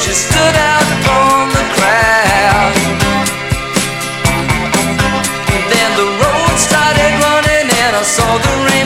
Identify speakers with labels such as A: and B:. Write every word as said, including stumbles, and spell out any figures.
A: she stood out from the crowd. Then the road started running and I saw the rain